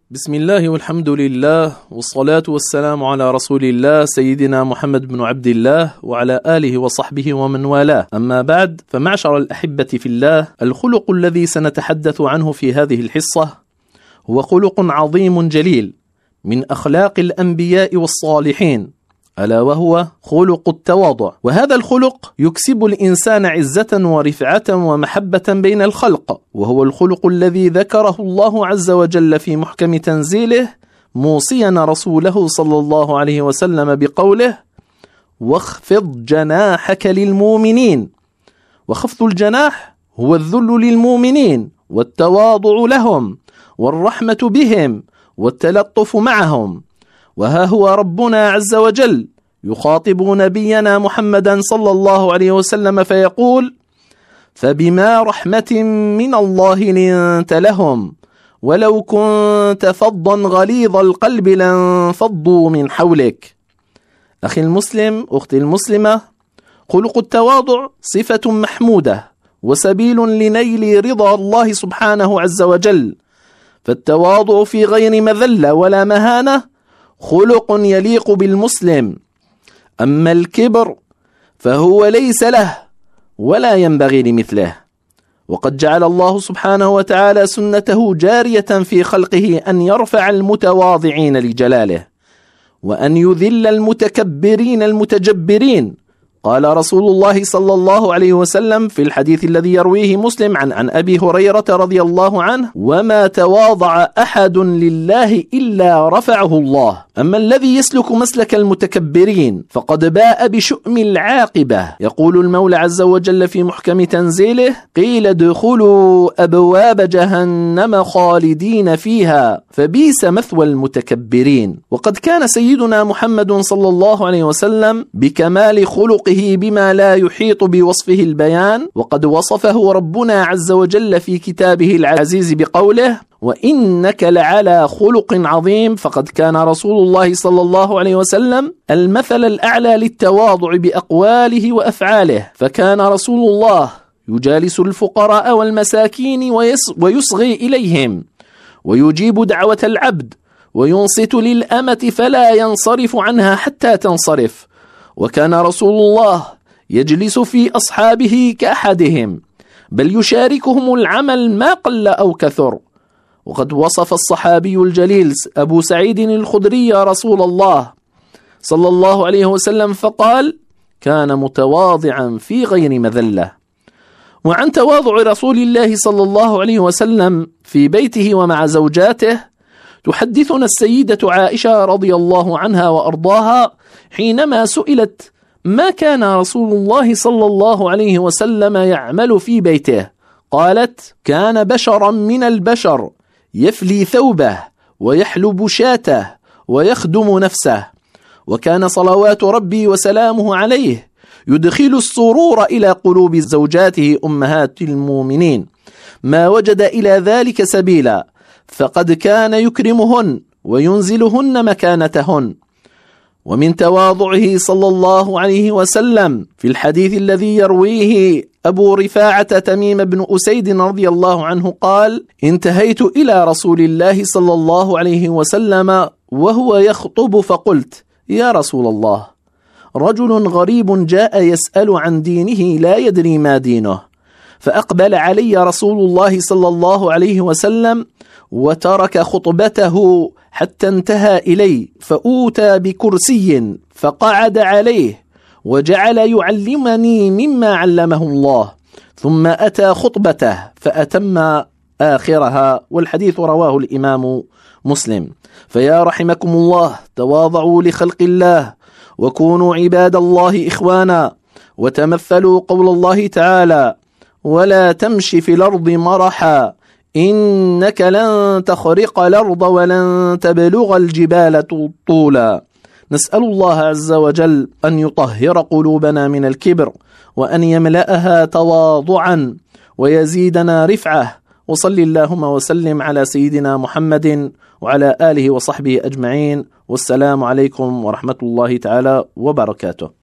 بسم الله والحمد لله والصلاة والسلام على رسول الله سيدنا محمد بن عبد الله وعلى آله وصحبه ومن والاه. أما بعد، فمعشر الأحبة في الله، الخلق الذي سنتحدث عنه في هذه الحصة هو خلق عظيم جليل من أخلاق الأنبياء والصالحين، ألا وهو خلق التواضع. وهذا الخلق يكسب الإنسان عزة ورفعة ومحبة بين الخلق، وهو الخلق الذي ذكره الله عز وجل في محكم تنزيله موصيا رسوله صلى الله عليه وسلم بقوله: واخفض جناحك للمؤمنين. وخفض الجناح هو الذل للمؤمنين والتواضع لهم والرحمة بهم والتلطف معهم. وها هو ربنا عز وجل يخاطب نبينا محمدا صلى الله عليه وسلم فيقول: فبما رحمة من الله لنت لهم ولو كنت فظا غليظ القلب لانفضوا من حولك. أخي المسلم، أختي المسلمة، خلق التواضع صفة محمودة وسبيل لنيل رضا الله سبحانه عز وجل. فالتواضع في غير مذلة ولا مهانة خلق يليق بالمسلم. أما الكبر فهو ليس له ولا ينبغي لمثله. وقد جعل الله سبحانه وتعالى سنته جارية في خلقه أن يرفع المتواضعين لجلاله وأن يذل المتكبرين المتجبرين. قال رسول الله صلى الله عليه وسلم في الحديث الذي يرويه مسلم عن أبي هريرة رضي الله عنه: وما تواضع أحد لله إلا رفعه الله. أما الذي يسلك مسلك المتكبرين فقد باء بشؤم العاقبة. يقول المولى عز وجل في محكم تنزيله: قيل ادخلوا أبواب جهنم خالدين فيها فبئس مثوى المتكبرين. وقد كان سيدنا محمد صلى الله عليه وسلم بكمال خلقه بما لا يحيط بوصفه البيان، وقد وصفه ربنا عز وجل في كتابه العزيز بقوله: وإنك لعلى خلق عظيم. فقد كان رسول الله صلى الله عليه وسلم المثل الأعلى للتواضع بأقواله وأفعاله. فكان رسول الله يجالس الفقراء والمساكين ويصغي إليهم ويجيب دعوة العبد وينصت للأمة فلا ينصرف عنها حتى تنصرف. وكان رسول الله يجلس في أصحابه كأحدهم، بل يشاركهم العمل ما قل أو كثر. وقد وصف الصحابي الجليل أبو سعيد الخدري رسول الله صلى الله عليه وسلم فقال: كان متواضعا في غير مذلة. وعن تواضع رسول الله صلى الله عليه وسلم في بيته ومع زوجاته تحدثنا السيدة عائشة رضي الله عنها وأرضاها حينما سئلت: ما كان رسول الله صلى الله عليه وسلم يعمل في بيته؟ قالت: كان بشرا من البشر، يفلي ثوبه ويحلب شاته ويخدم نفسه. وكان صلوات ربي وسلامه عليه يدخل السرور إلى قلوب زوجاته أمهات المؤمنين ما وجد إلى ذلك سبيلا، فقد كان يكرمهن وينزلهن مكانتهن. ومن تواضعه صلى الله عليه وسلم في الحديث الذي يرويه أبو رفاعة تميم بن أسيد رضي الله عنه قال: انتهيت إلى رسول الله صلى الله عليه وسلم وهو يخطب فقلت: يا رسول الله، رجل غريب جاء يسأل عن دينه لا يدري ما دينه. فأقبل علي رسول الله صلى الله عليه وسلم وترك خطبته حتى انتهى إلي، فأوتى بكرسي فقعد عليه وجعل يعلمني مما علمه الله، ثم أتى خطبته فأتم آخرها. والحديث رواه الإمام مسلم. فيا رحمكم الله، تواضعوا لخلق الله وكونوا عباد الله إخوانا، وتمثلوا قول الله تعالى: ولا تمشي في الأرض مرحا إنك لن تخرق الأرض ولن تبلغ الجبال طولا. نسأل الله عز وجل أن يطهر قلوبنا من الكبر وأن يملأها تواضعا ويزيدنا رفعة. وصل اللهم وسلم على سيدنا محمد وعلى آله وصحبه أجمعين. والسلام عليكم ورحمة الله تعالى وبركاته.